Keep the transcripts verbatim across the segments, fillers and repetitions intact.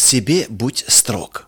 себе будь строг.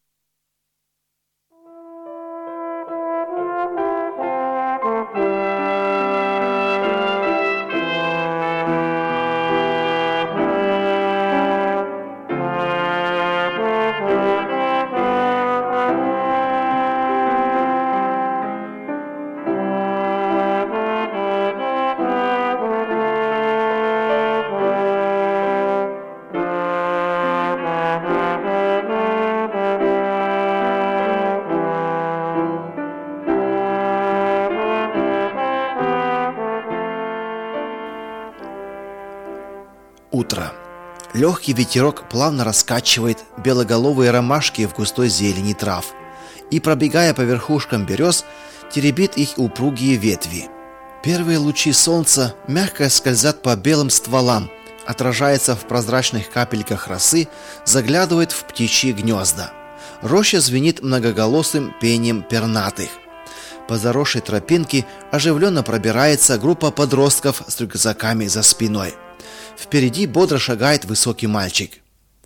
Утро. Легкий ветерок плавно раскачивает белоголовые ромашки в густой зелени трав и, пробегая по верхушкам берез, теребит их упругие ветви. Первые лучи солнца мягко скользят по белым стволам, отражаются в прозрачных капельках росы, заглядывают в птичьи гнезда. Роща звенит многоголосым пением пернатых. По заросшей тропинке оживленно пробирается группа подростков с рюкзаками за спиной. Впереди бодро шагает высокий мальчик.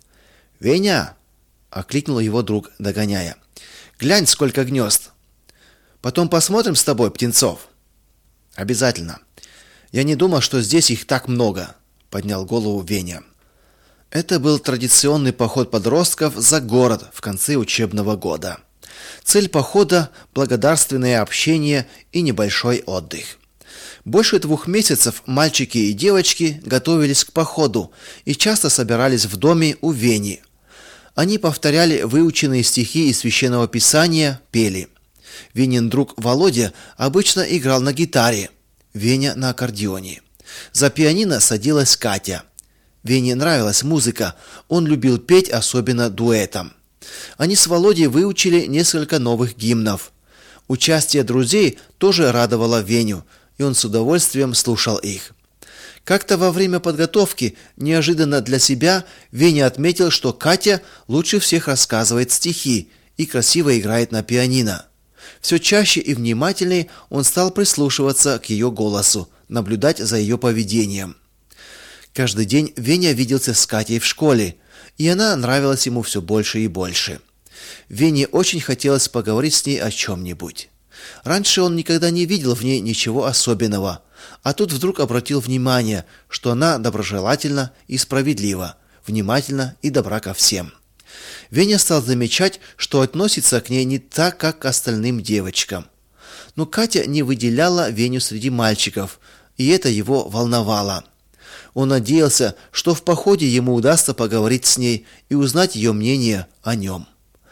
«Веня!» — окликнул его друг, догоняя. «Глянь, сколько гнезд! Потом посмотрим с тобой птенцов». «Обязательно. Я не думал, что здесь их так много», — поднял голову Веня. Это был традиционный поход подростков за город в конце учебного года. Цель похода – благодарственное общение и небольшой отдых. Больше двух месяцев мальчики и девочки готовились к походу и часто собирались в доме у Вени. Они повторяли выученные стихи из Священного Писания, пели. Венин друг Володя обычно играл на гитаре, Веня на аккордеоне. За пианино садилась Катя. Вене нравилась музыка, он любил петь, особенно дуэтом. Они с Володей выучили несколько новых гимнов. Участие друзей тоже радовало Веню, и он с удовольствием слушал их. Как-то во время подготовки, неожиданно для себя, Веня отметил, что Катя лучше всех рассказывает стихи и красиво играет на пианино. Все чаще и внимательнее он стал прислушиваться к ее голосу, наблюдать за ее поведением. Каждый день Веня виделся с Катей в школе, и она нравилась ему все больше и больше. Вене очень хотелось поговорить с ней о чем-нибудь. Раньше он никогда не видел в ней ничего особенного, а тут вдруг обратил внимание, что она доброжелательна и справедлива, внимательна и добра ко всем. Веня стал замечать, что относится к ней не так, как к остальным девочкам. Но Катя не выделяла Веню среди мальчиков, и это его волновало. Он надеялся, что в походе ему удастся поговорить с ней и узнать ее мнение о нем.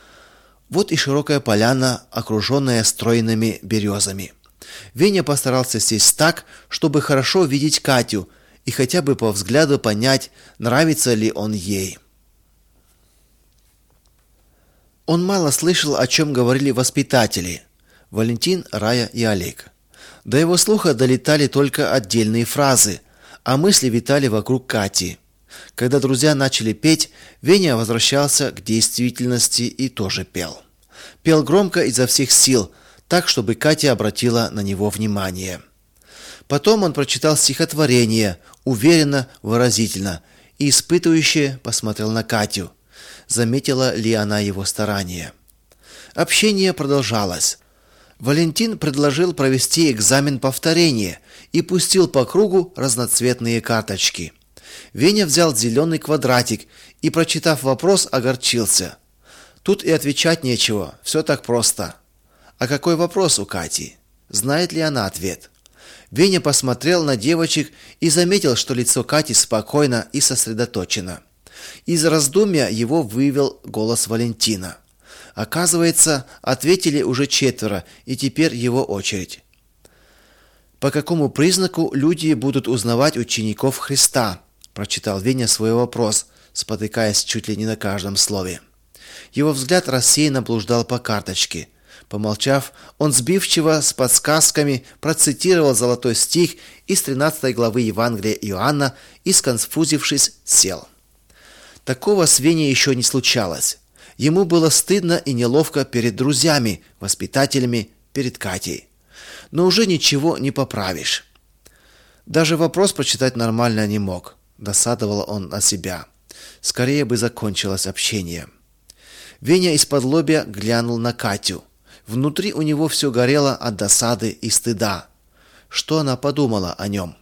Вот и широкая поляна, окруженная стройными березами. Веня постарался сесть так, чтобы хорошо видеть Катю и хотя бы по взгляду понять, нравится ли он ей. Он мало слышал, о чем говорили воспитатели – Валентин, Рая и Олег. До его слуха долетали только отдельные фразы, а мысли витали вокруг Кати. Когда друзья начали петь, Веня возвращался к действительности и тоже пел. Пел громко изо всех сил, так, чтобы Катя обратила на него внимание. Потом он прочитал стихотворение, уверенно, выразительно, и испытующе посмотрел на Катю. Заметила ли она его старания? Общение продолжалось. Валентин предложил провести экзамен повторения и пустил по кругу разноцветные карточки. Веня взял зеленый квадратик и, прочитав вопрос, огорчился. Тут и отвечать нечего, все так просто. А какой вопрос у Кати? Знает ли она ответ? Веня посмотрел на девочек и заметил, что лицо Кати спокойно и сосредоточено. Из раздумья его вывел голос Валентина. Оказывается, ответили уже четверо, и теперь его очередь. По какому признаку люди будут узнавать учеников Христа? Прочитал Веня свой вопрос, спотыкаясь чуть ли не на каждом слове. Его взгляд рассеянно блуждал по карточке. Помолчав, он сбивчиво с подсказками процитировал золотой стих из тринадцатой главы Евангелия Иоанна и, сконфузившись, сел. Такого с Веней еще не случалось. Ему было стыдно и неловко перед друзьями, воспитателями, перед Катей. Но уже ничего не поправишь. Даже вопрос прочитать нормально не мог. Досадовал он на себя. Скорее бы закончилось общение. Веня из-под-лобья глянул на Катю. Внутри у него все горело от досады и стыда. Что она подумала о нем?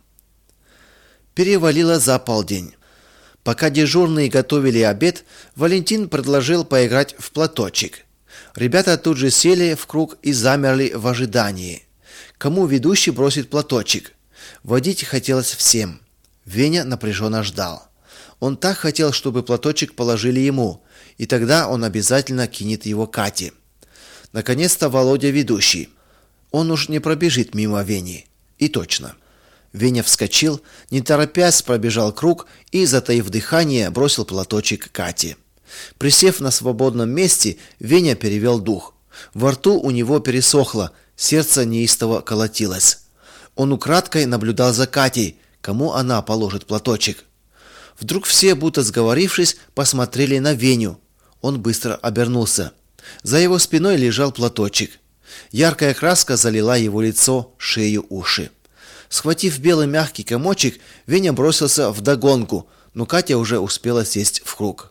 Перевалило за полдень. Пока дежурные готовили обед, Валентин предложил поиграть в платочек. Ребята тут же сели в круг и замерли в ожидании. Кому ведущий бросит платочек? Водить хотелось всем. Веня напряженно ждал. Он так хотел, чтобы платочек положили ему, и тогда он обязательно кинет его Кате. Наконец-то Володя ведущий. Он уж не пробежит мимо Вени. И точно. Веня вскочил, не торопясь пробежал круг и, затаив дыхание, бросил платочек Кате. Присев на свободном месте, Веня перевел дух. Во рту у него пересохло, сердце неистово колотилось. Он украдкой наблюдал за Катей, кому она положит платочек. Вдруг все, будто сговорившись, посмотрели на Веню. Он быстро обернулся. За его спиной лежал платочек. Яркая краска залила его лицо, шею, уши. Схватив белый мягкий комочек, Веня бросился вдогонку, но Катя уже успела сесть в круг.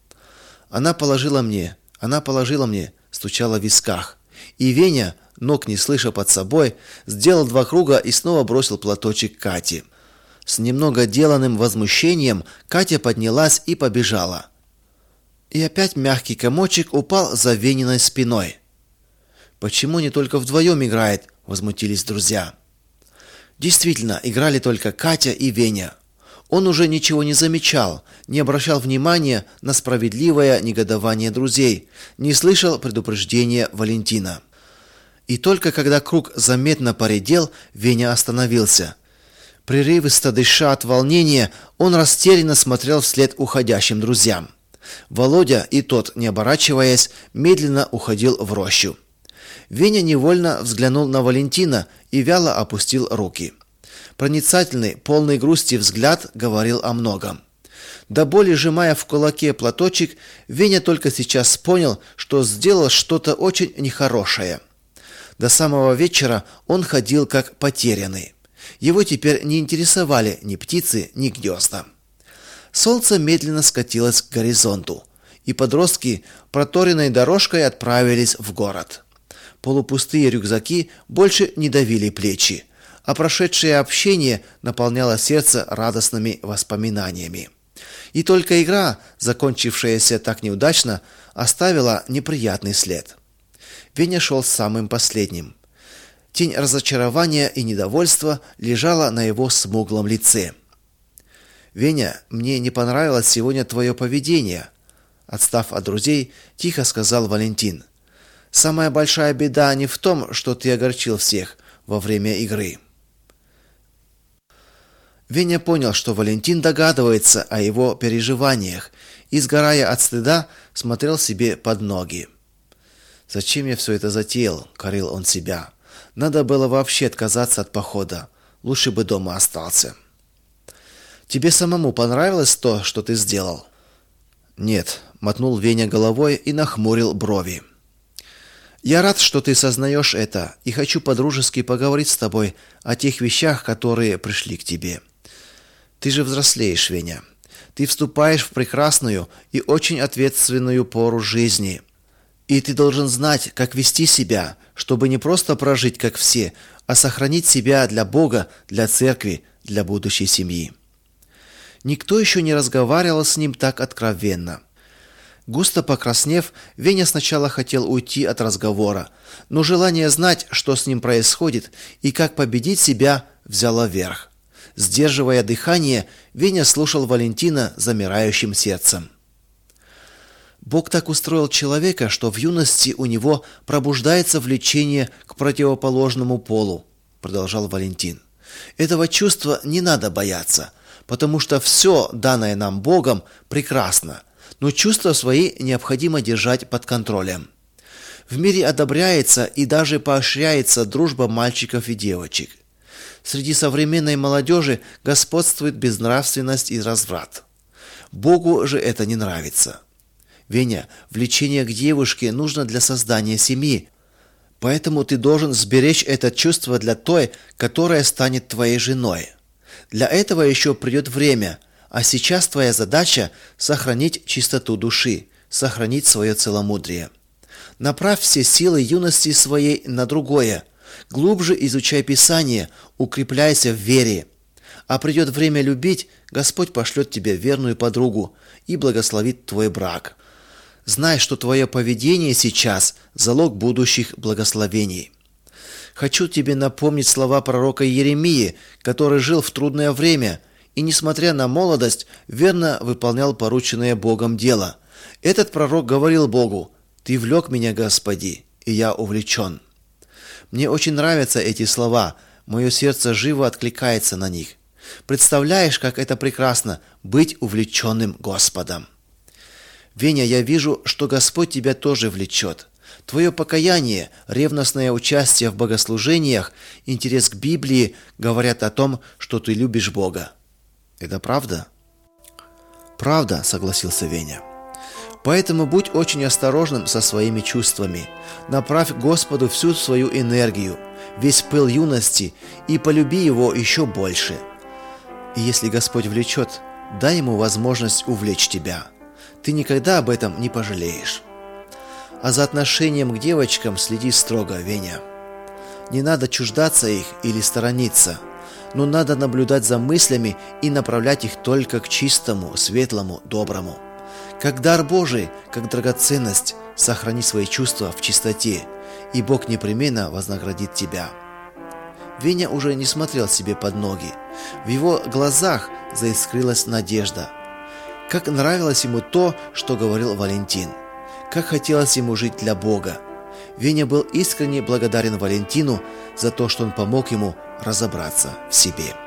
Она положила мне, она положила мне, стучала в висках. И Веня, ног не слыша под собой, сделал два круга и снова бросил платочек Кате. С немного деланным возмущением Катя поднялась и побежала. И опять мягкий комочек упал за Вениной спиной. Почему не только вдвоем играет, возмутились друзья. Действительно, играли только Катя и Веня. Он уже ничего не замечал, не обращал внимания на справедливое негодование друзей, не слышал предупреждения Валентина. И только когда круг заметно поредел, Веня остановился. Прерывисто дыша от волнения, он растерянно смотрел вслед уходящим друзьям. Володя и тот, не оборачиваясь, медленно уходил в рощу. Веня невольно взглянул на Валентина и вяло опустил руки. Проницательный, полный грусти взгляд говорил о многом. До боли сжимая в кулаке платочек, Веня только сейчас понял, что сделал что-то очень нехорошее. До самого вечера он ходил как потерянный. Его теперь не интересовали ни птицы, ни гнезда. Солнце медленно скатилось к горизонту, и подростки проторенной дорожкой отправились в город. Полупустые рюкзаки больше не давили плечи, а прошедшее общение наполняло сердце радостными воспоминаниями. И только игра, закончившаяся так неудачно, оставила неприятный след. Веня шел самым последним. Тень разочарования и недовольства лежала на его смуглом лице. «Веня, мне не понравилось сегодня твое поведение», — отстав от друзей, тихо сказал Валентин. «Самая большая беда не в том, что ты огорчил всех во время игры». Веня понял, что Валентин догадывается о его переживаниях и, сгорая от стыда, смотрел себе под ноги. «Зачем я все это затеял?» — корил он себя. «Надо было вообще отказаться от похода. Лучше бы дома остался». «Тебе самому понравилось то, что ты сделал?» «Нет», — мотнул Веня головой и нахмурил брови. «Я рад, что ты сознаешь это, и хочу по-дружески поговорить с тобой о тех вещах, которые пришли к тебе. Ты же взрослеешь, Веня. Ты вступаешь в прекрасную и очень ответственную пору жизни. И ты должен знать, как вести себя, чтобы не просто прожить, как все, а сохранить себя для Бога, для церкви, для будущей семьи». Никто еще не разговаривал с ним так откровенно. Густо покраснев, Веня сначала хотел уйти от разговора, но желание знать, что с ним происходит и как победить себя, взяло верх. Сдерживая дыхание, Веня слушал Валентина замирающим сердцем. Бог так устроил человека, что в юности у него пробуждается влечение к противоположному полу, продолжал Валентин. Этого чувства не надо бояться, потому что все, данное нам Богом, прекрасно, но чувства свои необходимо держать под контролем. В мире одобряется и даже поощряется дружба мальчиков и девочек. Среди современной молодежи господствует безнравственность и разврат. Богу же это не нравится. Веня, влечение к девушке нужно для создания семьи, поэтому ты должен сберечь это чувство для той, которая станет твоей женой. Для этого еще придет время, А сейчас твоя задача – сохранить чистоту души, сохранить свое целомудрие. Направь все силы юности своей на другое. Глубже изучай Писание, укрепляйся в вере. А придет время любить, Господь пошлет тебе верную подругу и благословит твой брак. Знай, что твое поведение сейчас – залог будущих благословений. Хочу тебе напомнить слова пророка Иеремии, который жил в трудное время и, несмотря на молодость, верно выполнял порученное Богом дело. Этот пророк говорил Богу: «Ты влек меня, Господи, и я увлечен». Мне очень нравятся эти слова, мое сердце живо откликается на них. Представляешь, как это прекрасно – быть увлеченным Господом. Веня, я вижу, что Господь тебя тоже влечет. Твое покаяние, ревностное участие в богослужениях, интерес к Библии говорят о том, что ты любишь Бога. Это правда? Правда, согласился Веня. Поэтому будь очень осторожным со своими чувствами. Направь Господу всю свою энергию, весь пыл юности и полюби Его еще больше. И если Господь влечет, дай Ему возможность увлечь тебя. Ты никогда об этом не пожалеешь. А за отношением к девочкам следи строго, Веня. Не надо чуждаться их или сторониться, но надо наблюдать за мыслями и направлять их только к чистому, светлому, доброму. Как дар Божий, как драгоценность, сохрани свои чувства в чистоте, и Бог непременно вознаградит тебя. Веня уже не смотрел себе под ноги. В его глазах заискрилась надежда. Как нравилось ему то, что говорил Валентин. Как хотелось ему жить для Бога. Веня был искренне благодарен Валентину за то, что он помог ему разобраться в себе.